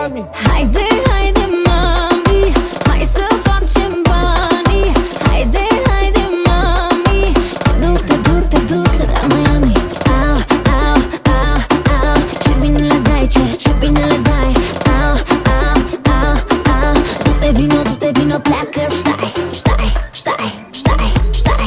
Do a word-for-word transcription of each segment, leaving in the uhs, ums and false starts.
Miami. Haide, haide, mami, hai să facem banii. Haide, haide, mami, te duc, te duc, te duc la Miami. Au, au, au, au, ce bine le dai, ce, ce bine le dai. Au, au, au, au, du-te vino, du-te vino, pleacă, stai, stai, stai, stai, stai.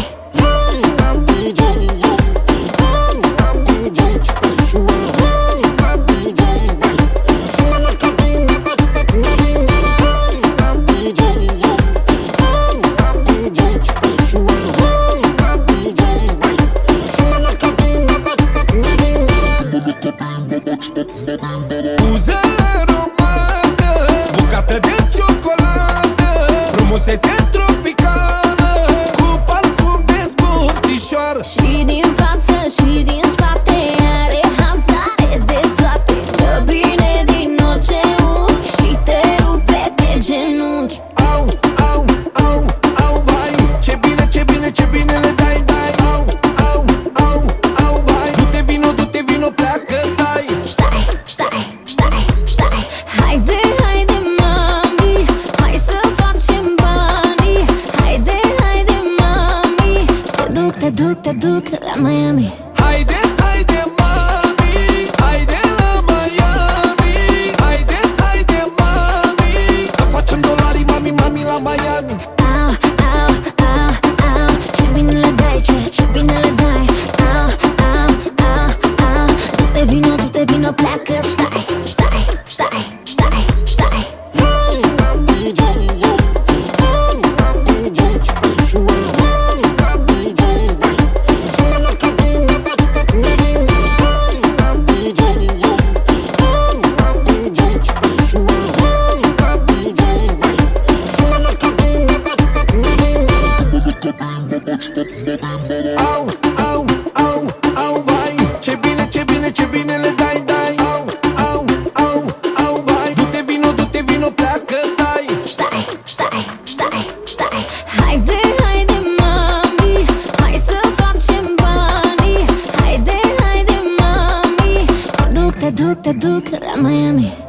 Buzele romane, bucată de ciocolată, frumusețe tropicală, cu parfum de scurțișoară. Și din față și din spate are hazare de toate. Dă bine din orice unghi și te rupe pe genunchi. Au, au, au, au, vai, ce bine, ce bine, ce bine le dai, dai. Au, au, au, au, vai, du-te vino, du-te vino, pleacă, stai. Stai, stai, stai, stai. Haide, haide, mami, hai să facem banii. Haide, haide, mami, te duc, te duc, te duc la Miami. Haide, haide, mami, haide la Miami. Haide, haide, mami, că facem dolari, mami, mami, la Miami. Au, au, au, au, ce bine le dai, ce, ce bine le dai. Au, au, au, au, du-te vino, du-te vino, pleacă, stai, stai, stai, stai, stai. Au, au, au, au, vai, ce bine, ce bine, ce bine le dai, dai. Au, au, au, au, vai, du-te vino, du-te vino, pleacă, stai. Stai, stai, stai, stai. Haide, haide, mami, hai să facem banii. Haide, haide, mami, te duc, te duc, te duc la Miami.